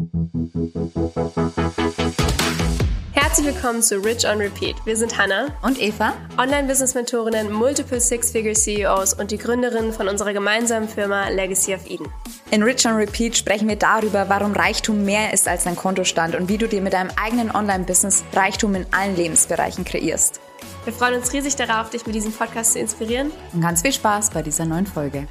Herzlich willkommen zu Rich on Repeat. Wir sind Hannah und Eva, Online-Business-Mentorinnen, Multiple Six-Figure-CEOs und die Gründerinnen von unserer gemeinsamen Firma Legacy of Eden. In Rich on Repeat sprechen wir darüber, warum Reichtum mehr ist als dein Kontostand und wie du dir mit deinem eigenen Online-Business Reichtum in allen Lebensbereichen kreierst. Wir freuen uns riesig darauf, dich mit diesem Podcast zu inspirieren. Und ganz viel Spaß bei dieser neuen Folge.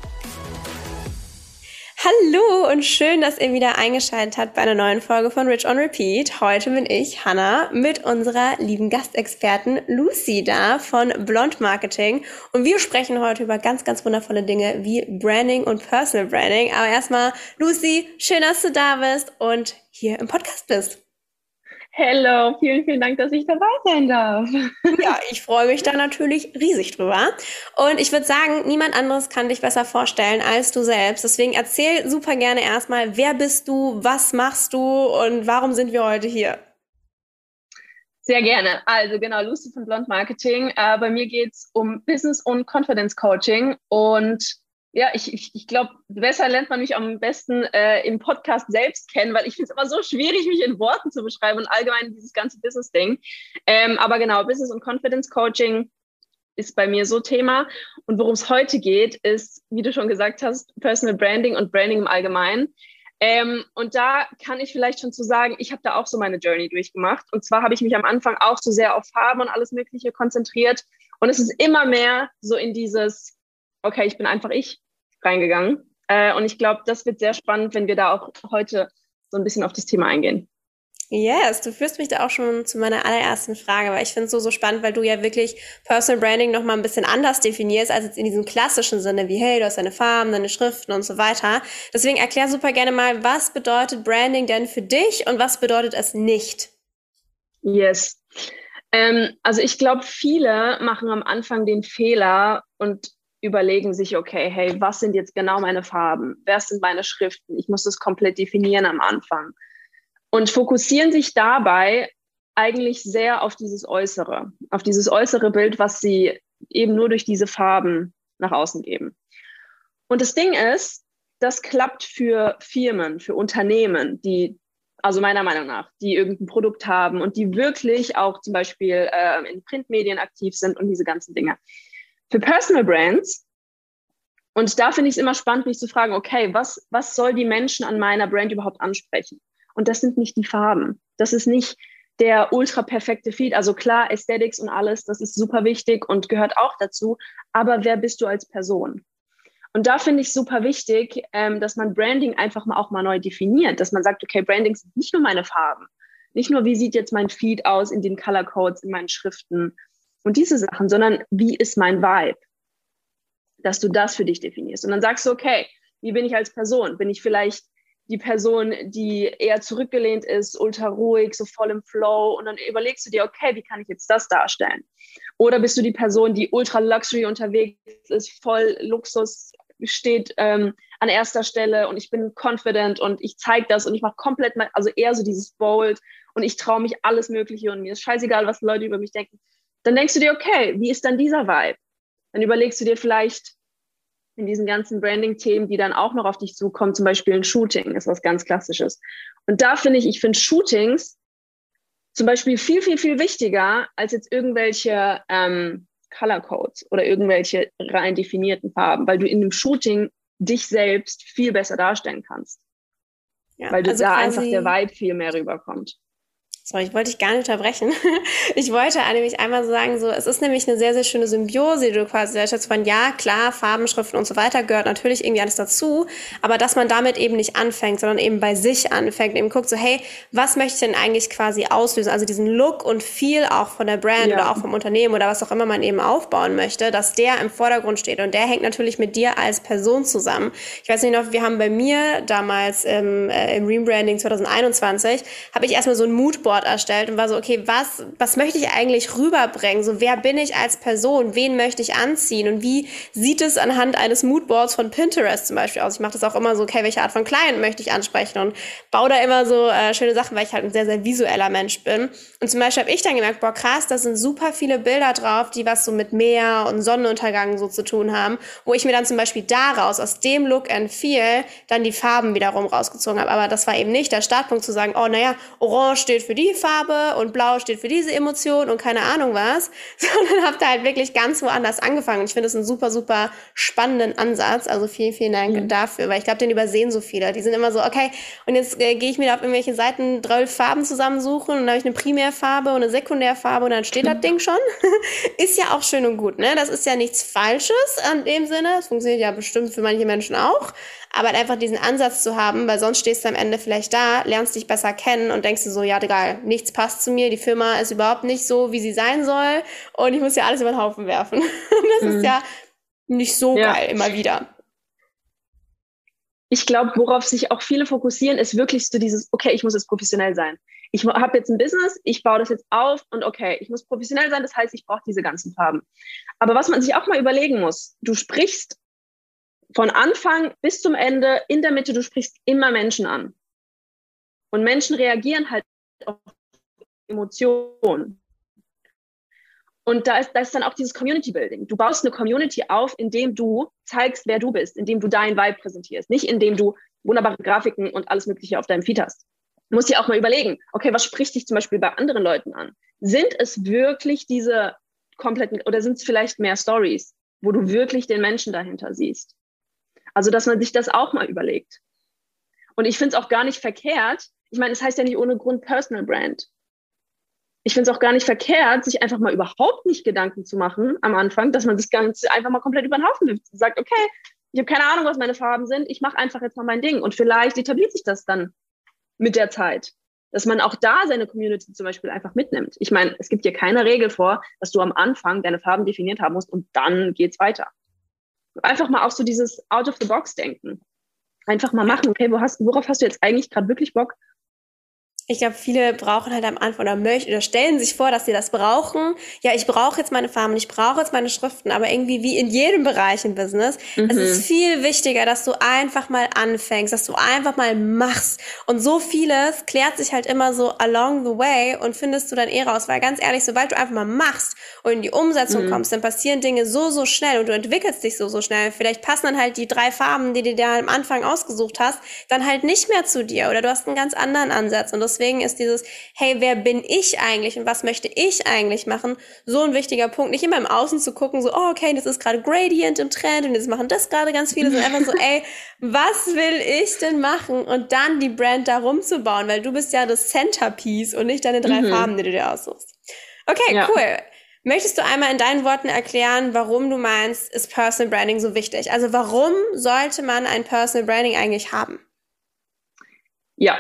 Hallo und schön, dass ihr wieder eingeschaltet habt bei einer neuen Folge von Rich on Repeat. Heute bin ich, Hannah, mit unserer lieben Gastexpertin Lucy da von Blond Marketing. Und wir sprechen heute über ganz, ganz wundervolle Dinge wie Branding und Personal Branding. Aber erstmal, Lucy, schön, dass du da bist und hier im Podcast bist. Hello, vielen, vielen Dank, dass ich dabei sein darf. Ja, ich freue mich da natürlich riesig drüber. Und ich würde sagen, niemand anderes kann dich besser vorstellen als du selbst. Deswegen erzähl super gerne erstmal, wer bist du, was machst du und warum sind wir heute hier? Sehr gerne. Also genau, Lucy von Blond Marketing. Bei mir geht's um Business- und Confidence Coaching. Und ja, ich glaube, besser lernt man mich am besten im Podcast selbst kennen, weil ich finde es immer so schwierig, mich in Worten zu beschreiben und allgemein dieses ganze Business-Ding. Aber genau, Business- und Confidence Coaching ist bei mir so Thema. Und worum es heute geht, ist, wie du schon gesagt hast, Personal Branding und Branding im Allgemeinen. Und da kann ich vielleicht schon zu sagen, ich habe da auch so meine Journey durchgemacht. Und zwar habe ich mich am Anfang auch so sehr auf Farben und alles Mögliche konzentriert. Und es ist immer mehr so in dieses, okay, ich bin einfach ich, reingegangen. Und ich glaube, das wird sehr spannend, wenn wir da auch heute so ein bisschen auf das Thema eingehen. Yes, du führst mich da auch schon zu meiner allerersten Frage, weil ich finde es so spannend, weil du ja wirklich Personal Branding nochmal ein bisschen anders definierst, als jetzt in diesem klassischen Sinne, wie hey, du hast deine Farben, deine Schriften und so weiter. Deswegen erklär super gerne mal, was bedeutet Branding denn für dich und was bedeutet es nicht? Yes. Also ich glaube, viele machen am Anfang den Fehler und überlegen sich, okay, hey, was sind jetzt genau meine Farben? Was sind meine Schriften? Ich muss das komplett definieren am Anfang. Und fokussieren sich dabei eigentlich sehr auf dieses äußere Bild, was sie eben nur durch diese Farben nach außen geben. Und das Ding ist, das klappt für Firmen, für Unternehmen, die, also meiner Meinung nach, die irgendein Produkt haben und die wirklich auch zum Beispiel in Printmedien aktiv sind und diese ganzen Dinge. Für Personal Brands, und da finde ich es immer spannend, mich zu fragen, okay, was soll die Menschen an meiner Brand überhaupt ansprechen? Und das sind nicht die Farben. Das ist nicht der ultra perfekte Feed. Also klar, Aesthetics und alles, das ist super wichtig und gehört auch dazu. Aber wer bist du als Person? Und da finde ich super wichtig, dass man Branding einfach auch mal neu definiert. Dass man sagt, okay, Branding sind nicht nur meine Farben. Nicht nur, wie sieht jetzt mein Feed aus in den Color Codes, in meinen Schriften und diese Sachen, sondern wie ist mein Vibe? Dass du das für dich definierst. Und dann sagst du, okay, wie bin ich als Person? Bin ich vielleicht die Person, die eher zurückgelehnt ist, ultra ruhig, so voll im Flow? Und dann überlegst du dir, okay, wie kann ich jetzt das darstellen? Oder bist du die Person, die ultra Luxury unterwegs ist, voll Luxus, steht an erster Stelle und ich bin confident und ich zeige das und ich mache komplett, also eher so dieses bold und ich traue mich alles Mögliche und mir ist scheißegal, was Leute über mich denken. Dann denkst du dir, okay, wie ist dann dieser Vibe? Dann überlegst du dir vielleicht in diesen ganzen Branding-Themen, die dann auch noch auf dich zukommen, zum Beispiel ein Shooting ist was ganz Klassisches. Und da finde ich finde Shootings zum Beispiel viel, viel, viel wichtiger als jetzt irgendwelche Color Codes oder irgendwelche rein definierten Farben, weil du in einem Shooting dich selbst viel besser darstellen kannst. Ja, weil also da einfach der Vibe viel mehr rüberkommt. Sorry, ich wollte dich gar nicht unterbrechen. Ich wollte nämlich einmal so sagen, so, es ist nämlich eine sehr, sehr schöne Symbiose, die du quasi sagst, von ja, klar, Farben, Schriften und so weiter gehört natürlich irgendwie alles dazu, aber dass man damit eben nicht anfängt, sondern eben bei sich anfängt, eben guckt so, hey, was möchte ich denn eigentlich quasi auslösen? Also diesen Look und Feel auch von der Brand oder auch vom Unternehmen oder was auch immer man eben aufbauen möchte, dass der im Vordergrund steht und der hängt natürlich mit dir als Person zusammen. Ich weiß nicht noch, wir haben bei mir damals im Rebranding 2021, habe ich erstmal so ein Moodboard Moodboard erstellt und war so, okay, was möchte ich eigentlich rüberbringen? So, wer bin ich als Person? Wen möchte ich anziehen? Und wie sieht es anhand eines Moodboards von Pinterest zum Beispiel aus? Ich mache das auch immer so, okay, welche Art von Client möchte ich ansprechen und baue da immer so schöne Sachen, weil ich halt ein sehr, sehr visueller Mensch bin. Und zum Beispiel habe ich dann gemerkt, boah, krass, da sind super viele Bilder drauf, die was so mit Meer und Sonnenuntergang so zu tun haben, wo ich mir dann zum Beispiel daraus, aus dem Look and Feel, dann die Farben wiederum rausgezogen habe. Aber das war eben nicht der Startpunkt zu sagen, oh, naja, Orange steht für die Farbe und Blau steht für diese Emotion und keine Ahnung was, sondern habe da halt wirklich ganz woanders angefangen. Und ich finde es einen super, super spannenden Ansatz. Also vielen, vielen Dank dafür, weil ich glaube, den übersehen so viele. Die sind immer so, okay, und jetzt gehe ich mir auf irgendwelche Seiten 12 Farben zusammensuchen und dann habe ich eine Primärfarbe und eine Sekundärfarbe und dann steht das Ding schon. Ist ja auch schön und gut, ne? Das ist ja nichts Falsches an dem Sinne. Das funktioniert ja bestimmt für manche Menschen auch. Aber halt einfach diesen Ansatz zu haben, weil sonst stehst du am Ende vielleicht da, lernst dich besser kennen und denkst dir so, ja, egal, nichts passt zu mir, die Firma ist überhaupt nicht so, wie sie sein soll und ich muss ja alles über den Haufen werfen. Das ist ja nicht so geil, immer wieder. Ich glaube, worauf sich auch viele fokussieren, ist wirklich so dieses, okay, ich muss jetzt professionell sein. Ich habe jetzt ein Business, ich baue das jetzt auf und okay, ich muss professionell sein, das heißt, ich brauche diese ganzen Farben. Aber was man sich auch mal überlegen muss, du sprichst von Anfang bis zum Ende, in der Mitte, du sprichst immer Menschen an. Und Menschen reagieren halt auf Emotionen. Und da ist dann auch dieses Community Building. Du baust eine Community auf, indem du zeigst, wer du bist, indem du deinen Vibe präsentierst, nicht indem du wunderbare Grafiken und alles Mögliche auf deinem Feed hast. Du musst dir auch mal überlegen, okay, was spricht dich zum Beispiel bei anderen Leuten an? Sind es wirklich diese kompletten, oder sind es vielleicht mehr Stories, wo du wirklich den Menschen dahinter siehst? Also, dass man sich das auch mal überlegt. Und ich finde es auch gar nicht verkehrt. Ich meine, es heißt ja nicht ohne Grund Personal Brand. Ich finde es auch gar nicht verkehrt, sich einfach mal überhaupt nicht Gedanken zu machen am Anfang, dass man das Ganze einfach mal komplett über den Haufen wirft und sagt, okay, ich habe keine Ahnung, was meine Farben sind, ich mache einfach jetzt mal mein Ding. Und vielleicht etabliert sich das dann mit der Zeit, dass man auch da seine Community zum Beispiel einfach mitnimmt. Ich meine, es gibt hier keine Regel vor, dass du am Anfang deine Farben definiert haben musst und dann geht's weiter. Einfach mal auch so dieses Out-of-the-Box-Denken. Einfach mal machen, okay, worauf hast du jetzt eigentlich gerade wirklich Bock? Ich glaube, viele brauchen halt am Anfang oder stellen sich vor, dass sie das brauchen. Ja, ich brauche jetzt meine Farben, ich brauche jetzt meine Schriften, aber irgendwie wie in jedem Bereich im Business, es ist viel wichtiger, dass du einfach mal anfängst, dass du einfach mal machst. Und so vieles klärt sich halt immer so along the way und findest du dann raus. Weil ganz ehrlich, sobald du einfach mal machst und in die Umsetzung kommst, dann passieren Dinge so, so schnell und du entwickelst dich so, so schnell. Vielleicht passen dann halt die 3 Farben, die du dir am Anfang ausgesucht hast, dann halt nicht mehr zu dir oder du hast einen ganz anderen Ansatz. Und deswegen ist dieses, hey, wer bin ich eigentlich und was möchte ich eigentlich machen, so ein wichtiger Punkt. Nicht immer im Außen zu gucken, so, oh, okay, das ist gerade Gradient im Trend und jetzt machen das gerade ganz viele, sondern einfach so, ey, was will ich denn machen? Und dann die Brand da rumzubauen, weil du bist ja das Centerpiece und nicht deine 3 Farben, die du dir aussuchst. Okay, ja. Cool. Möchtest du einmal in deinen Worten erklären, warum du meinst, ist Personal Branding so wichtig? Also warum sollte man ein Personal Branding eigentlich haben? Ja.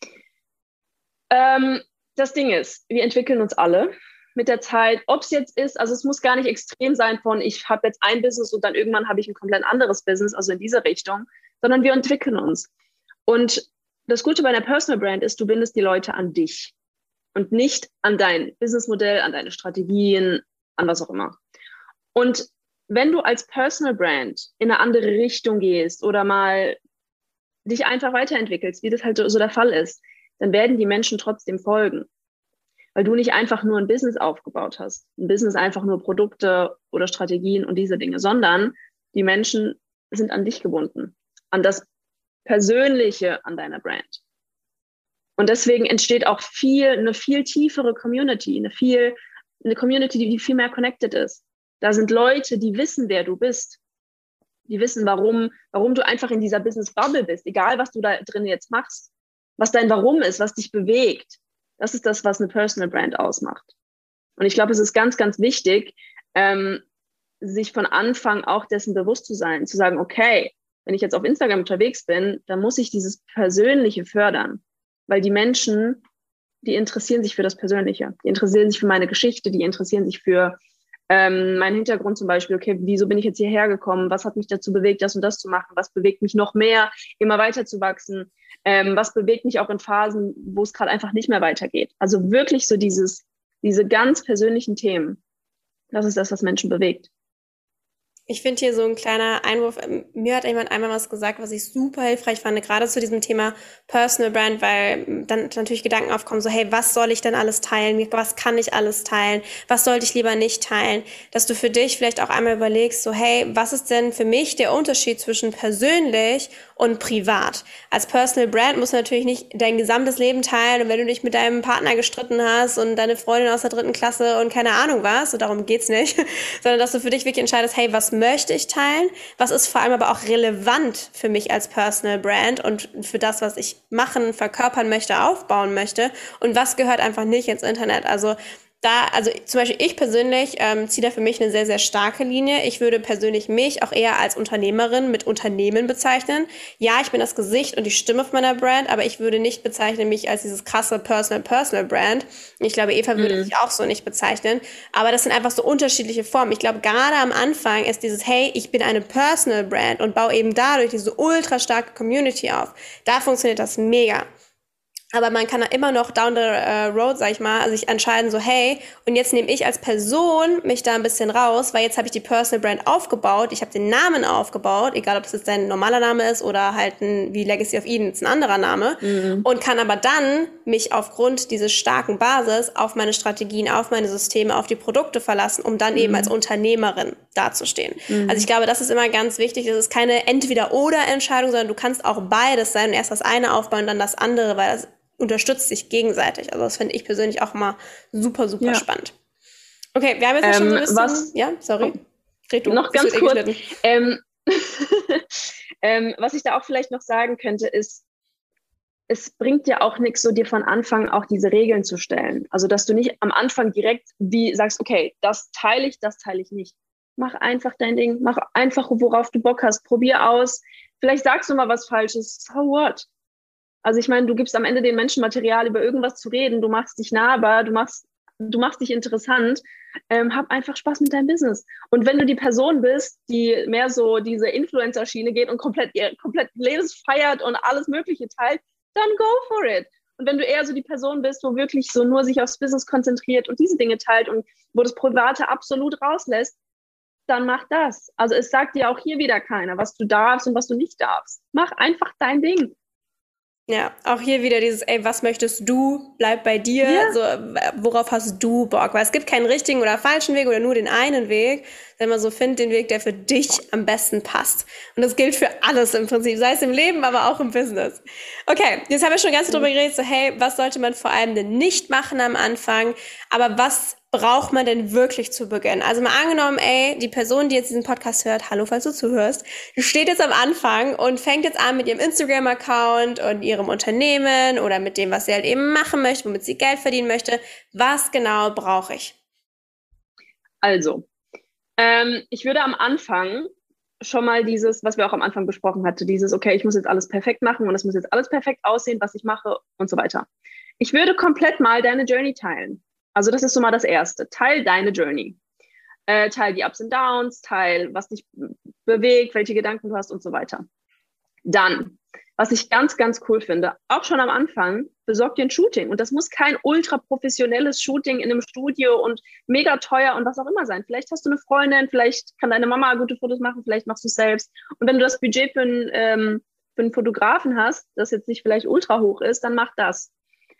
Das Ding ist, wir entwickeln uns alle mit der Zeit, ob es jetzt ist, also es muss gar nicht extrem sein von, ich habe jetzt ein Business und dann irgendwann habe ich ein komplett anderes Business, also in diese Richtung, sondern wir entwickeln uns. Und das Gute bei einer Personal Brand ist, du bindest die Leute an dich und nicht an dein Businessmodell, an deine Strategien, an was auch immer. Und wenn du als Personal Brand in eine andere Richtung gehst oder mal dich einfach weiterentwickelst, wie das halt so der Fall ist, dann werden die Menschen trotzdem folgen. Weil du nicht einfach nur ein Business aufgebaut hast. Ein Business einfach nur Produkte oder Strategien und diese Dinge, sondern die Menschen sind an dich gebunden. An das Persönliche an deiner Brand. Und deswegen entsteht auch eine viel tiefere Community, eine Community, die viel mehr connected ist. Da sind Leute, die wissen, wer du bist. Die wissen, warum du einfach in dieser Business-Bubble bist, egal was du da drin jetzt machst. Was dein Warum ist, was dich bewegt. Das ist das, was eine Personal Brand ausmacht. Und ich glaube, es ist ganz, ganz wichtig, sich von Anfang auch dessen bewusst zu sein, zu sagen, okay, wenn ich jetzt auf Instagram unterwegs bin, dann muss ich dieses Persönliche fördern. Weil die Menschen, die interessieren sich für das Persönliche. Die interessieren sich für meine Geschichte, die interessieren sich für meinen Hintergrund zum Beispiel. Okay, wieso bin ich jetzt hierher gekommen? Was hat mich dazu bewegt, das und das zu machen? Was bewegt mich noch mehr, immer weiter zu wachsen? Was bewegt mich auch in Phasen, wo es gerade einfach nicht mehr weitergeht. Also wirklich so diese ganz persönlichen Themen. Das ist das, was Menschen bewegt. Ich finde hier so ein kleiner Einwurf. Mir hat jemand einmal was gesagt, was ich super hilfreich fand, gerade zu diesem Thema Personal Brand, weil dann natürlich Gedanken aufkommen, so, hey, was soll ich denn alles teilen? Was kann ich alles teilen? Was sollte ich lieber nicht teilen? Dass du für dich vielleicht auch einmal überlegst, so, hey, was ist denn für mich der Unterschied zwischen persönlich und privat? Als Personal Brand musst du natürlich nicht dein gesamtes Leben teilen, und wenn du dich mit deinem Partner gestritten hast und deine Freundin aus der 3. Klasse und keine Ahnung was, so darum geht's nicht, sondern dass du für dich wirklich entscheidest, hey, was möchte ich teilen? Was ist vor allem aber auch relevant für mich als Personal Brand und für das, was ich machen, verkörpern möchte, aufbauen möchte? Und was gehört einfach nicht ins Internet? Also zum Beispiel ich persönlich ziehe da für mich eine sehr, sehr starke Linie. Ich würde persönlich mich auch eher als Unternehmerin mit Unternehmen bezeichnen. Ja, ich bin das Gesicht und die Stimme von meiner Brand, aber ich würde nicht bezeichnen mich als dieses krasse Personal Brand. Ich glaube, Eva würde sich auch so nicht bezeichnen. Aber das sind einfach so unterschiedliche Formen. Ich glaube, gerade am Anfang ist dieses, hey, ich bin eine Personal Brand und baue eben dadurch diese ultra starke Community auf. Da funktioniert das mega. Aber man kann da immer noch down the road, sag ich mal, sich entscheiden, so, hey, und jetzt nehme ich als Person mich da ein bisschen raus, weil jetzt habe ich die Personal Brand aufgebaut, ich habe den Namen aufgebaut, egal ob es jetzt dein normaler Name ist oder halt wie Legacy of Eden, ist ein anderer Name, und kann aber dann mich aufgrund dieses starken Basis auf meine Strategien, auf meine Systeme, auf die Produkte verlassen, um dann eben als Unternehmerin dazustehen. Also ich glaube, das ist immer ganz wichtig, das ist keine Entweder-oder-Entscheidung, sondern du kannst auch beides sein und erst das eine aufbauen und dann das andere, weil das unterstützt sich gegenseitig. Also das finde ich persönlich auch immer super, super spannend. Okay, wir haben jetzt schon so ein bisschen... Ja, sorry. Red du. Noch ganz kurz. Was ich da auch vielleicht noch sagen könnte, ist, es bringt dir auch nichts, so dir von Anfang auch diese Regeln zu stellen. Also, dass du nicht am Anfang direkt sagst, okay, das teile ich nicht. Mach einfach dein Ding, mach einfach, worauf du Bock hast, probier aus. Vielleicht sagst du mal was Falsches, so what? Also ich meine, du gibst am Ende den Menschen Material, über irgendwas zu reden, du machst dich nahbar, du machst dich interessant, hab einfach Spaß mit deinem Business. Und wenn du die Person bist, die mehr so diese Influencer-Schiene geht und komplett Lebens feiert und alles Mögliche teilt, dann go for it. Und wenn du eher so die Person bist, wo wirklich so nur sich aufs Business konzentriert und diese Dinge teilt und wo das Private absolut rauslässt, dann mach das. Also es sagt dir auch hier wieder keiner, was du darfst und was du nicht darfst. Mach einfach dein Ding. Ja, auch hier wieder dieses, ey, was möchtest du? Bleib bei dir. Ja. So, worauf hast du Bock? Weil es gibt keinen richtigen oder falschen Weg oder nur den einen Weg. Wenn man so findet, den Weg, der für dich am besten passt. Und das gilt für alles im Prinzip, sei es im Leben, aber auch im Business. Okay, jetzt haben wir schon ganz drüber geredet, so, hey, was sollte man vor allem denn nicht machen am Anfang? Aber was braucht man denn wirklich zu Beginn? Also mal angenommen, ey, die Person, die jetzt diesen Podcast hört, hallo, falls du zuhörst, die steht jetzt am Anfang und fängt jetzt an mit ihrem Instagram-Account und ihrem Unternehmen oder mit dem, was sie halt eben machen möchte, womit sie Geld verdienen möchte. Was genau brauche ich? Also, ich würde am Anfang schon mal dieses, was wir auch am Anfang besprochen hatten, dieses, okay, ich muss jetzt alles perfekt machen und es muss jetzt alles perfekt aussehen, was ich mache und so weiter. Ich würde komplett mal deine Journey teilen. Also das ist so mal das Erste. Teil deine Journey. Teil die Ups und Downs, teil, was dich bewegt, welche Gedanken du hast und so weiter. Dann, was ich ganz, ganz cool finde, auch schon am Anfang, besorg dir ein Shooting. Und das muss kein ultra professionelles Shooting in einem Studio und mega teuer und was auch immer sein. Vielleicht hast du eine Freundin, vielleicht kann deine Mama gute Fotos machen, vielleicht machst du es selbst. Und wenn du das Budget für einen Fotografen hast, das jetzt nicht vielleicht ultra hoch ist, dann mach das.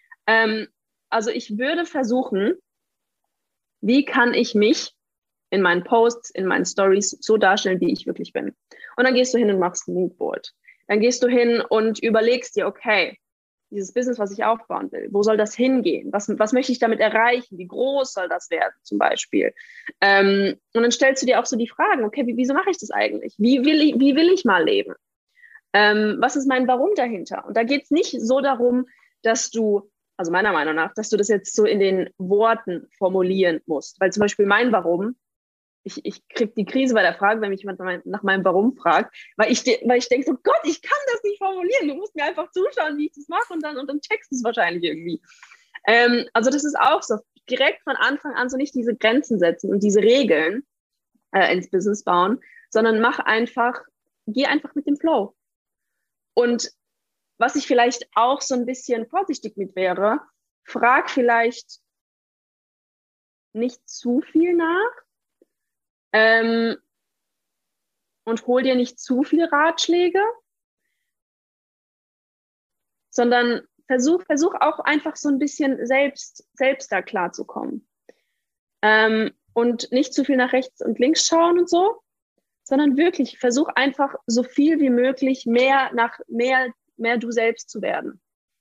Also ich würde versuchen, wie kann ich mich in meinen Posts, in meinen Stories so darstellen, wie ich wirklich bin. Und dann gehst du hin und machst ein Moodboard. Dann gehst du hin und überlegst dir, okay, dieses Business, was ich aufbauen will, wo soll das hingehen? Was möchte ich damit erreichen? Wie groß soll das werden zum Beispiel? Und dann stellst du dir auch so die Fragen, okay, wieso mache ich das eigentlich? Wie will ich mal leben? Was ist mein Warum dahinter? Und da geht es nicht so darum, dass du, also meiner Meinung nach, dass du das jetzt so in den Worten formulieren musst. Weil zum Beispiel mein Warum, ich kriege die Krise bei der Frage, wenn mich jemand nach meinem Warum fragt, weil ich denke so, Gott, ich kann das nicht formulieren. Du musst mir einfach zuschauen, wie ich das mache und dann checkst du es wahrscheinlich irgendwie. Also das ist auch so, direkt von Anfang an so nicht diese Grenzen setzen und diese Regeln ins Business bauen, sondern geh einfach mit dem Flow. Und was ich vielleicht auch so ein bisschen vorsichtig mit wäre, frag vielleicht nicht zu viel nach, und hol dir nicht zu viele Ratschläge, sondern versuch auch einfach so ein bisschen selbst da klarzukommen. Und nicht zu viel nach rechts und links schauen und so, sondern wirklich versuch einfach so viel wie möglich mehr du selbst zu werden.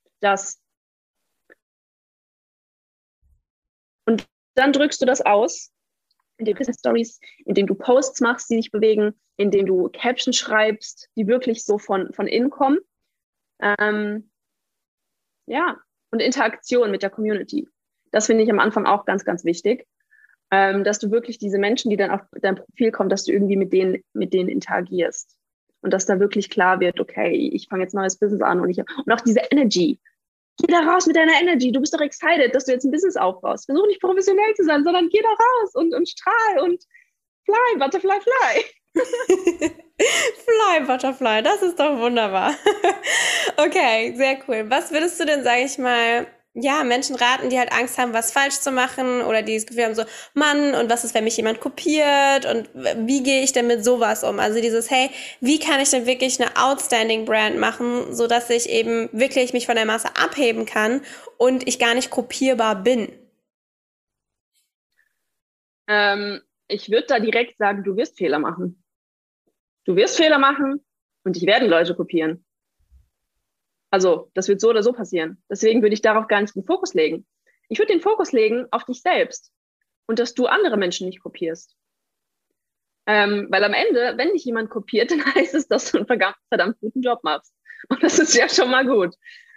Und dann drückst du das aus, indem du Business Stories, indem du Posts machst, die dich bewegen, indem du Captions schreibst, die wirklich so von innen kommen. Ja, und Interaktion mit der Community. Das finde ich am Anfang auch ganz, ganz wichtig, dass du wirklich diese Menschen, die dann auf dein Profil kommen, dass du irgendwie mit denen interagierst. Und dass da wirklich klar wird, okay, ich fange jetzt ein neues Business an und auch diese Energy. Geh da raus mit deiner Energy. Du bist doch excited, dass du jetzt ein Business aufbaust. Versuch nicht professionell zu sein, sondern geh da raus und strahl und fly, butterfly, fly. Fly, Butterfly, das ist doch wunderbar. Okay, sehr cool. Was würdest du denn, sage ich mal, ja, Menschen raten, die halt Angst haben, was falsch zu machen oder die das Gefühl haben so, Mann, und was ist, wenn mich jemand kopiert und wie gehe ich denn mit sowas um? Also dieses, hey, wie kann ich denn wirklich eine outstanding Brand machen, so dass ich eben wirklich mich von der Masse abheben kann und ich gar nicht kopierbar bin? Ich würde da direkt sagen, du wirst Fehler machen. Du wirst Fehler machen und dich werden Leute kopieren. Also, das wird so oder so passieren. Deswegen würde ich darauf gar nicht den Fokus legen. Ich würde den Fokus legen auf dich selbst und dass du andere Menschen nicht kopierst. Weil am Ende, wenn dich jemand kopiert, dann heißt es, dass du einen verdammt guten Job machst. Und das ist ja schon mal gut.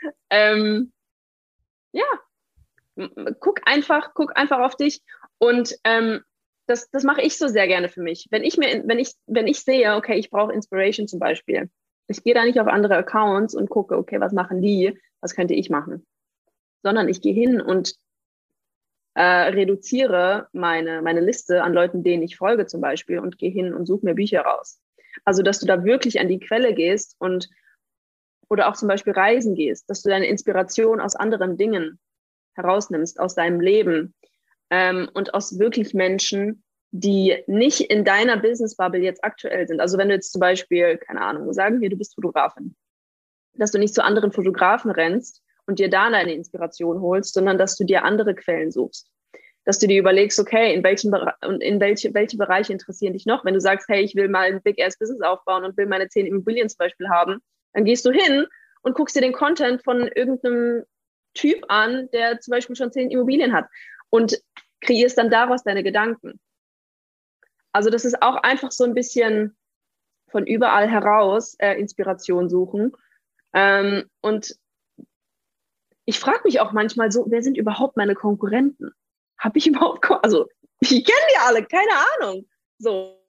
Ja, guck einfach auf dich und das mache ich so sehr gerne für mich. Wenn ich sehe, okay, ich brauche Inspiration zum Beispiel, ich gehe da nicht auf andere Accounts und gucke, okay, was machen die, was könnte ich machen, sondern ich gehe hin und reduziere meine Liste an Leuten, denen ich folge zum Beispiel und gehe hin und suche mir Bücher raus. Also, dass du da wirklich an die Quelle gehst oder auch zum Beispiel reisen gehst, dass du deine Inspiration aus anderen Dingen herausnimmst, aus deinem Leben, und aus wirklich Menschen, die nicht in deiner Business-Bubble jetzt aktuell sind. Also wenn du jetzt zum Beispiel, keine Ahnung, sagen wir, du bist Fotografin, dass du nicht zu anderen Fotografen rennst und dir da deine Inspiration holst, sondern dass du dir andere Quellen suchst. Dass du dir überlegst, okay, in welche Bereiche interessieren dich noch? Wenn du sagst, hey, ich will mal ein Big-Ass-Business aufbauen und will meine 10 Immobilien zum Beispiel haben, dann gehst du hin und guckst dir den Content von irgendeinem Typ an, der zum Beispiel schon 10 Immobilien hat und kreierst dann daraus deine Gedanken. Also das ist auch einfach so ein bisschen von überall heraus Inspiration suchen. Und ich frage mich auch manchmal so, wer sind überhaupt meine Konkurrenten? Habe ich überhaupt, also ich kenne die alle, keine Ahnung. So.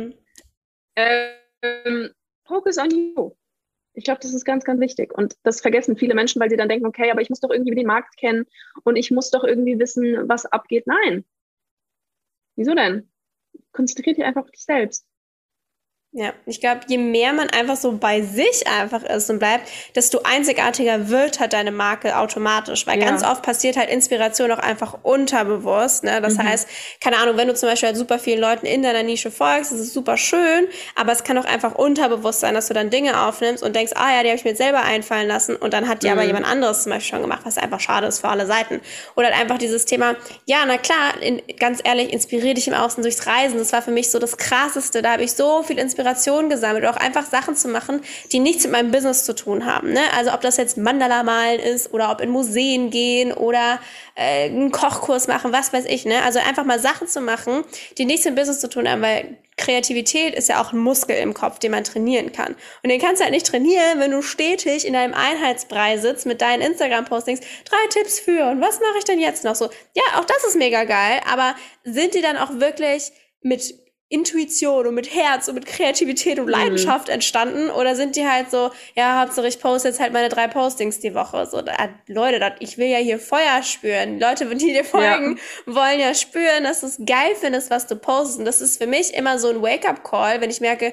Focus on you. Ich glaube, das ist ganz, ganz wichtig. Und das vergessen viele Menschen, weil sie dann denken, okay, aber ich muss doch irgendwie den Markt kennen und ich muss doch irgendwie wissen, was abgeht. Nein. Wieso denn? Konzentriert dich einfach auf dich selbst. Ja, ich glaube, je mehr man einfach so bei sich einfach ist und bleibt, desto einzigartiger wird halt deine Marke automatisch. Weil ganz oft passiert halt Inspiration auch einfach unterbewusst. Ne? Das heißt, keine Ahnung, wenn du zum Beispiel halt super vielen Leuten in deiner Nische folgst, das ist super schön, aber es kann auch einfach unterbewusst sein, dass du dann Dinge aufnimmst und denkst, ah ja, die habe ich mir jetzt selber einfallen lassen und dann hat die aber jemand anderes zum Beispiel schon gemacht, was einfach schade ist für alle Seiten. Oder halt einfach dieses Thema, ja, na klar, ganz ehrlich, inspiriere dich im Außen durchs Reisen. Das war für mich so das Krasseste. Da habe ich so viel Inspiration gesammelt, oder auch einfach Sachen zu machen, die nichts mit meinem Business zu tun haben. Ne? Also ob das jetzt Mandala malen ist oder ob in Museen gehen oder einen Kochkurs machen, was weiß ich. Ne? Also einfach mal Sachen zu machen, die nichts mit Business zu tun haben, weil Kreativität ist ja auch ein Muskel im Kopf, den man trainieren kann. Und den kannst du halt nicht trainieren, wenn du stetig in deinem Einheitsbrei sitzt mit deinen Instagram-Postings. 3 Tipps für und was mache ich denn jetzt noch so? Ja, auch das ist mega geil, aber sind die dann auch wirklich mit Intuition und mit Herz und mit Kreativität und Leidenschaft entstanden? Oder sind die halt so, ja, Hauptsache ich poste jetzt halt meine 3 Postings die Woche. So, Leute, ich will ja hier Feuer spüren. Leute, die dir folgen, wollen ja spüren, dass du es geil findest, was du postest. Und das ist für mich immer so ein Wake-up-Call, wenn ich merke,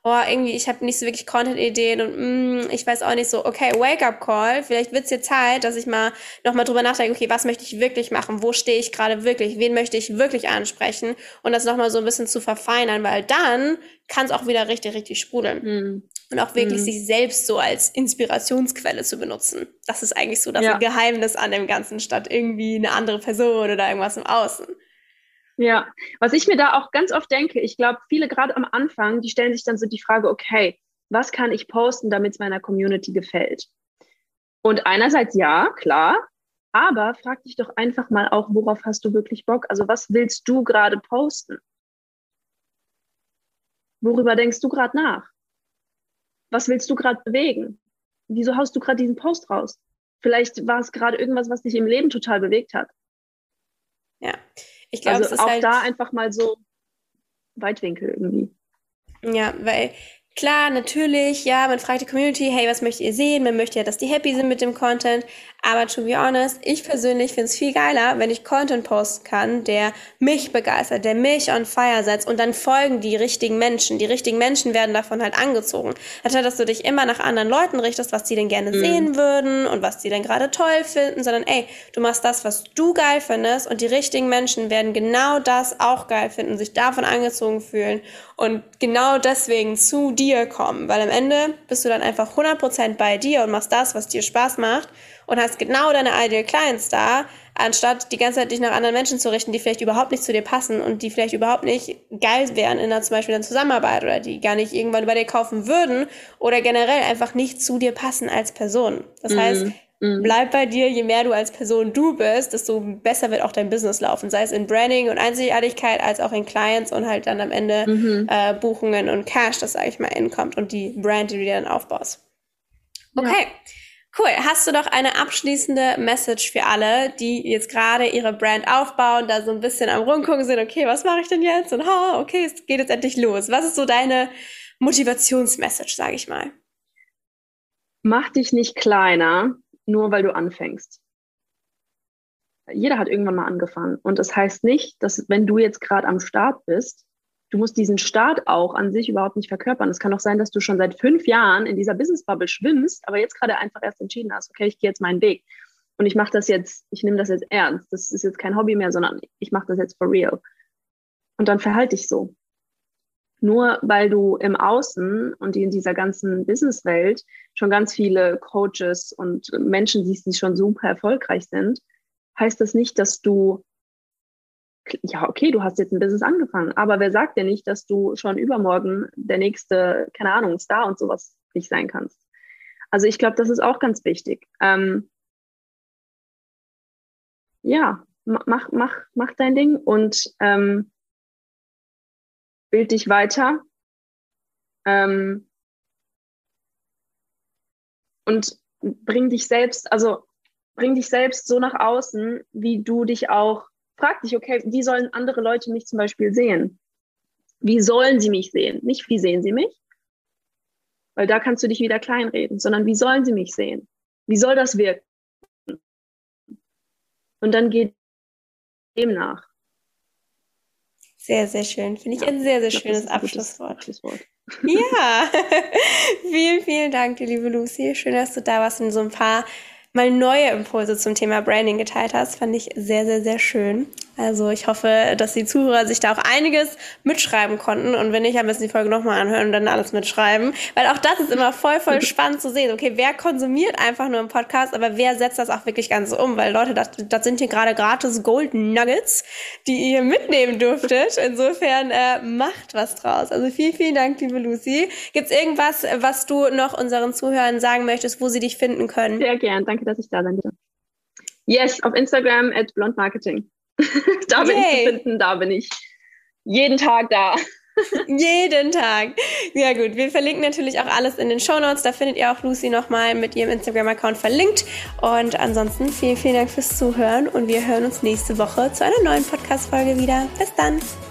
oh, irgendwie, ich habe nicht so wirklich Content-Ideen und ich weiß auch nicht so, okay, Wake-up-Call, vielleicht wird's jetzt Zeit, dass ich mal nochmal drüber nachdenke, okay, was möchte ich wirklich machen, wo stehe ich gerade wirklich, wen möchte ich wirklich ansprechen und das nochmal so ein bisschen zu verfeinern, weil dann kann es auch wieder richtig, richtig sprudeln. Und auch wirklich sich selbst so als Inspirationsquelle zu benutzen. Das ist eigentlich so das Geheimnis an dem Ganzen, statt irgendwie eine andere Person oder irgendwas im Außen. Ja, was ich mir da auch ganz oft denke, ich glaube, viele gerade am Anfang, die stellen sich dann so die Frage, okay, was kann ich posten, damit es meiner Community gefällt? Und einerseits ja, klar, aber frag dich doch einfach mal auch, worauf hast du wirklich Bock? Also was willst du gerade posten? Worüber denkst du gerade nach? Was willst du gerade bewegen? Wieso haust du gerade diesen Post raus? Vielleicht war es gerade irgendwas, was dich im Leben total bewegt hat. Ja, ich glaube, also es ist auch halt da einfach mal so Weitwinkel irgendwie. Ja, weil klar, natürlich, ja, man fragt die Community, hey, was möchtet ihr sehen? Man möchte ja, dass die happy sind mit dem Content. Aber to be honest, ich persönlich finde es viel geiler, wenn ich Content posten kann, der mich begeistert, der mich on fire setzt und dann folgen die richtigen Menschen. Die richtigen Menschen werden davon halt angezogen. Anstatt, dass du dich immer nach anderen Leuten richtest, was die denn gerne sehen würden und was die denn gerade toll finden, sondern ey, du machst das, was du geil findest und die richtigen Menschen werden genau das auch geil finden, sich davon angezogen fühlen und genau deswegen zu dir kommen, weil am Ende bist du dann einfach 100% bei dir und machst das, was dir Spaß macht und hast genau deine Ideal Clients da, anstatt die ganze Zeit dich nach anderen Menschen zu richten, die vielleicht überhaupt nicht zu dir passen und die vielleicht überhaupt nicht geil wären in zum Beispiel einer Zusammenarbeit oder die gar nicht irgendwann bei dir kaufen würden oder generell einfach nicht zu dir passen als Person. Das heißt, bleib bei dir, je mehr du als Person du bist, desto besser wird auch dein Business laufen, sei es in Branding und Einzigartigkeit, als auch in Clients und halt dann am Ende Buchungen und Cash, das sage ich mal, inkommt und die Brand, die du dir dann aufbaust. Okay, cool. Hast du doch eine abschließende Message für alle, die jetzt gerade ihre Brand aufbauen, da so ein bisschen am Rumgucken sind, okay, was mache ich denn jetzt? Und okay, es geht jetzt endlich los. Was ist so deine Motivationsmessage, sage ich mal? Mach dich nicht kleiner, nur weil du anfängst. Jeder hat irgendwann mal angefangen. Und das heißt nicht, dass wenn du jetzt gerade am Start bist, du musst diesen Start auch an sich überhaupt nicht verkörpern. Es kann auch sein, dass du schon seit 5 Jahren in dieser Business-Bubble schwimmst, aber jetzt gerade einfach erst entschieden hast, okay, ich gehe jetzt meinen Weg. Und ich mache das jetzt, ich nehme das jetzt ernst. Das ist jetzt kein Hobby mehr, sondern ich mache das jetzt for real. Und dann verhalte dich so. Nur weil du im Außen und in dieser ganzen Businesswelt schon ganz viele Coaches und Menschen siehst, die schon super erfolgreich sind, heißt das nicht, dass du, ja, okay, du hast jetzt ein Business angefangen, aber wer sagt dir nicht, dass du schon übermorgen der nächste, keine Ahnung, Star und sowas nicht sein kannst? Also ich glaube, das ist auch ganz wichtig. Ja, mach dein Ding und bild dich weiter und bring dich selbst so nach außen, wie du dich auch, frag dich, okay, wie sollen andere Leute mich zum Beispiel sehen? Wie sollen sie mich sehen? Nicht, wie sehen sie mich? Weil da kannst du dich wieder kleinreden, sondern wie sollen sie mich sehen? Wie soll das wirken? Und dann geht dem nach. Sehr, sehr schön. Finde ich ein sehr, sehr schönes Abschlusswort. Ja, vielen, vielen Dank, die liebe Lucy. Schön, dass du da warst und so ein paar mal neue Impulse zum Thema Branding geteilt hast. Fand ich sehr, sehr, sehr schön. Also ich hoffe, dass die Zuhörer sich da auch einiges mitschreiben konnten und wenn nicht, am besten die Folge nochmal anhören und dann alles mitschreiben, weil auch das ist immer voll spannend zu sehen. Okay, wer konsumiert einfach nur einen Podcast, aber wer setzt das auch wirklich ganz um? Weil Leute, das sind hier gerade gratis Golden Nuggets, die ihr mitnehmen dürftet. Insofern macht was draus. Also vielen, vielen Dank, liebe Lucy. Gibt's irgendwas, was du noch unseren Zuhörern sagen möchtest, wo sie dich finden können? Sehr gern. Danke, dass ich da sein durfte. Yes, auf Instagram @blondmarketing. Da bin ich zu finden, da bin ich jeden Tag da. Jeden Tag. Ja gut, wir verlinken natürlich auch alles in den Shownotes. Da findet ihr auch Lucy nochmal mit ihrem Instagram-Account verlinkt. Und ansonsten vielen, vielen Dank fürs Zuhören und wir hören uns nächste Woche zu einer neuen Podcast-Folge wieder. Bis dann.